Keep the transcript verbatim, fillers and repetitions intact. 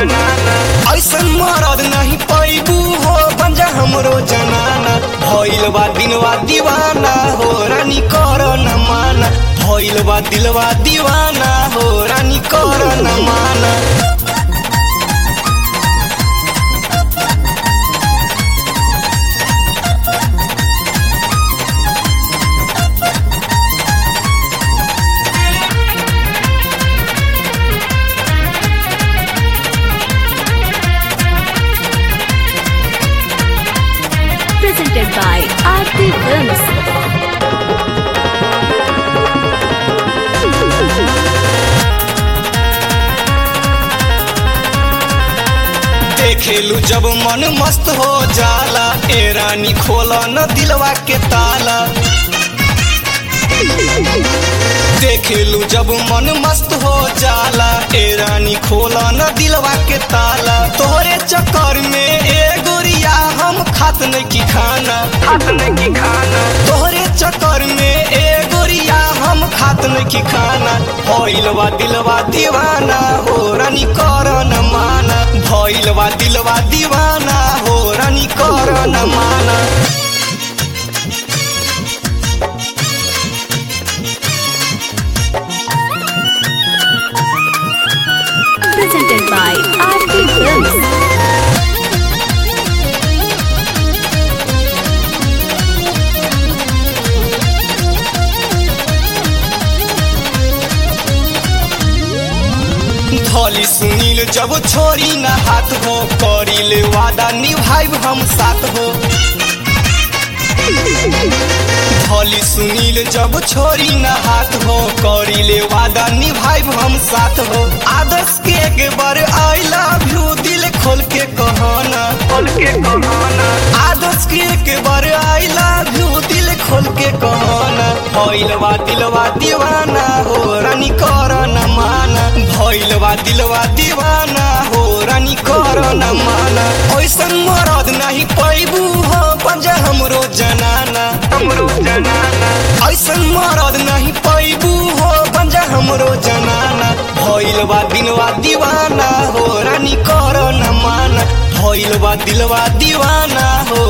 जनाना ऐसन मरद नहीं पैबू हो बंजा हमरो जनाना भइल बा दिलवा दीवाना हो रानी कर न माना भइल बा दिलवा दीवाना हो रानी कर न माना Presented by Aarti Films. देखेलू जब मन मस्त हो जाला ए रानी खोला न दिलवा के ताला देखेलू जब मन मस्त हो जाला ए रानी खोला न दिलवा के ताला तोहरे चक्कर में ए गोरिया हम खात नहीं की खाना खात नहीं की खाना तोहरे चक्कर में ए गोरिया हम खात नहीं की खाना भइलवा दिलवा दीवाना हो रानी कर न माना भइलवा दिलवा दीवाना हो रानी कर न माना Presented by Aarti Films. धली सुनील जब छोरी न हाथ हो करिले वादा निभाइब हम साथ हो धली सुनील जब छोरी न हाथ हो करिले वादा निभाइब हम साथ हो आदर्श के एक बार आई लव यू दिल खोल के कहना खोल के कहना आदर्श के एक बार आई लव यू दिल खोल के कहना भइलवा दिलवा दीवाना हो रानी कर न माना भइलवा दिलवा दीवाना हो रानी कर न माना ऐसन मरद नहीं पैबू हो पंजा हमरो जनाना हमरो जनाना ऐसन मरद नहीं पैबू हो पंजा हमरो जनाना भइलवा दिलवा दीवाना हो रानी कर न माना भइलवा दिलवा दीवाना हो